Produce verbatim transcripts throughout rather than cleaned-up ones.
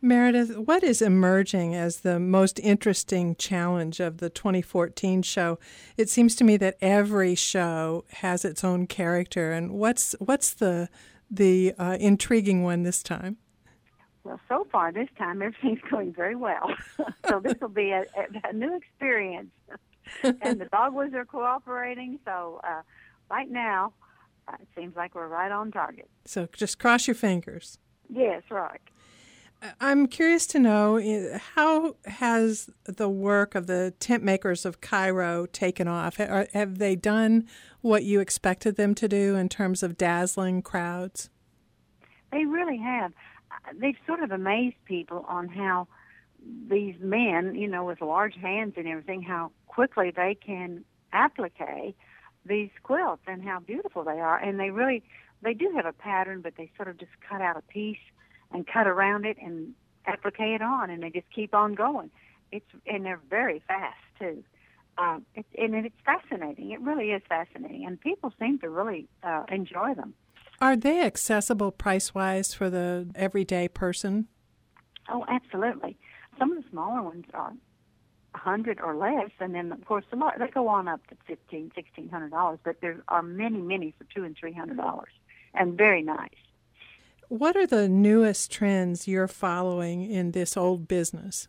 Meredith, what is emerging as the most interesting challenge of the twenty fourteen show? It seems to me that every show has its own character, and what's what's the the uh, intriguing one this time? Well, so far this time everything's going very well. So this will be a, a, a new experience, and the Dogwoods are cooperating. So uh, right now, uh, it seems like we're right on target. So just cross your fingers. Yes, right. I'm curious to know, how has the work of the tent makers of Cairo taken off? Have they done what you expected them to do in terms of dazzling crowds? They really have. They've sort of amazed people on how these men, you know, with large hands and everything, how quickly they can applique these quilts and how beautiful they are. And they really, they do have a pattern, but they sort of just cut out a piece and cut around it and applique it on, and they just keep on going. It's and they're very fast too, um, it's, and it's fascinating. It really is fascinating, and people seem to really uh, enjoy them. Are they accessible price-wise for the everyday person? Oh, absolutely. Some of the smaller ones are a hundred or less, and then of course the lot they go on up to fifteen, sixteen hundred dollars. But there are many, many for two and three hundred dollars, and very nice. What are the newest trends you're following in this old business?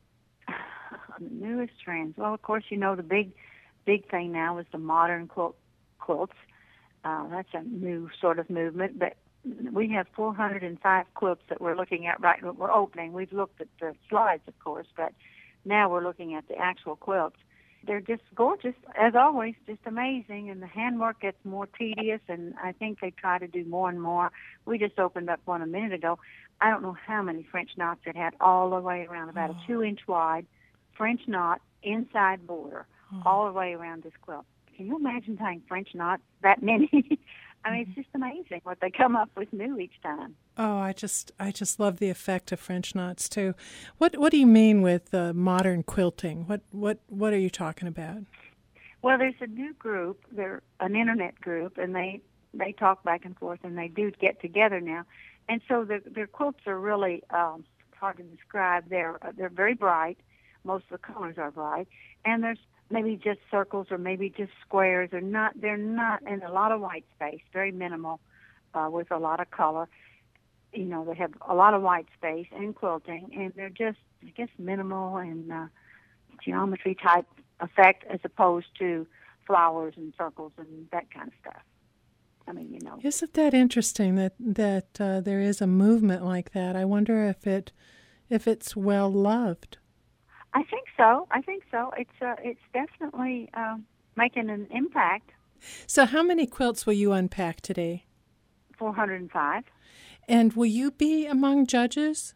The newest trends. Well, of course, you know the big, big thing now is the modern quilt quilts. Uh, that's a new sort of movement. But we have four hundred five quilts that we're looking at right now. We're opening. We've looked at the slides, of course, but now we're looking at the actual quilts. They're just gorgeous, as always, just amazing, and the handwork gets more tedious, and I think they try to do more and more. We just opened up one a minute ago. I don't know how many French knots it had all the way around, about oh. a two-inch wide French knot inside border, oh. all the way around this quilt. Can you imagine tying French knots, that many? I mean, it's just amazing what they come up with new each time. Oh, I just I just love the effect of French knots too. What what do you mean with uh, modern quilting? What what what are you talking about? Well, there's a new group. They're an internet group, and they they talk back and forth, and they do get together now. And so their their quilts are really um, hard to describe. They're they're very bright. Most of the colors are bright, and there's maybe just circles or maybe just squares. They're not they're not in a lot of white space. Very minimal, uh, with a lot of color. You know, they have a lot of white space and quilting, and they're just, I guess, minimal and uh, geometry type effect as opposed to flowers and circles and that kind of stuff. I mean, you know. Isn't that interesting that that uh, there is a movement like that? I wonder if it if it's well loved. I think so. I think so. It's uh, it's definitely uh, making an impact. So, how many quilts will you unpack today? Four hundred and five. And will you be among judges?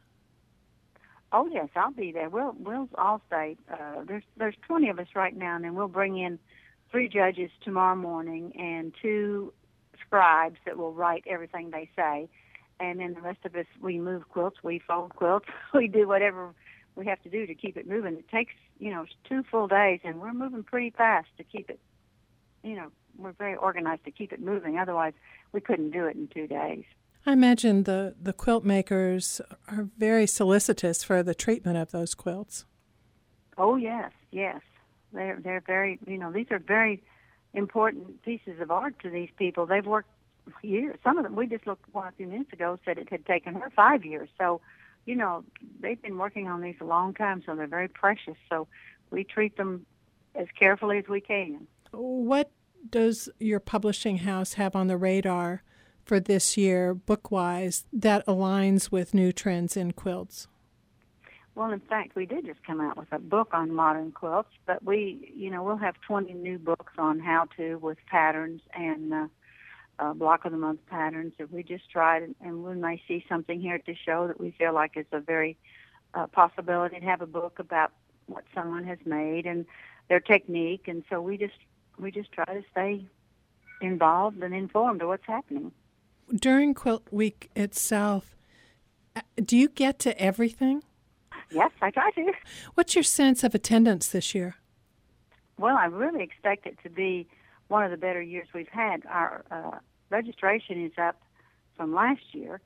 Oh yes, I'll be there. We'll we'll all stay. Uh, there's there's twenty of us right now, and then we'll bring in three judges tomorrow morning and two scribes that will write everything they say, and then the rest of us we move quilts, we fold quilts, we do whatever we have to do to keep it moving. It takes you know two full days, and we're moving pretty fast to keep it. You know, we're very organized to keep it moving. Otherwise, we couldn't do it in two days. I imagine the, the quilt makers are very solicitous for the treatment of those quilts. Oh, yes, yes. They're, they're very, you know, these are very important pieces of art to these people. They've worked years. Some of them, we just looked one a few minutes ago, said it had taken her five years. So, you know, they've been working on these a long time, so they're very precious. So we treat them as carefully as we can. What does your publishing house have on the radar for this year, book-wise, that aligns with new trends in quilts? Well, in fact, we did just come out with a book on modern quilts, but we, you know, we'll have twenty new books on how-to with patterns and uh, uh, block of the month patterns that we just tried, and, and we may see something here at the show that we feel like is a very uh, possibility to have a book about what someone has made and their technique, and so we just we just try to stay involved and informed of what's happening. During Quilt Week itself, do you get to everything? Yes, I try to. What's your sense of attendance this year? Well, I really expect it to be one of the better years we've had. Our uh, registration is up from last year,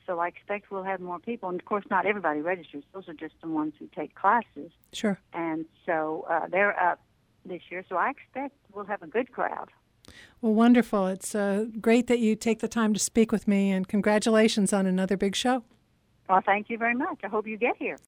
so I expect we'll have more people. And, of course, not everybody registers. Those are just the ones who take classes. Sure. And so uh, they're up this year, so I expect we'll have a good crowd. Well, wonderful. It's uh, great that you take the time to speak with me, and congratulations on another big show. Well, thank you very much. I hope you get here.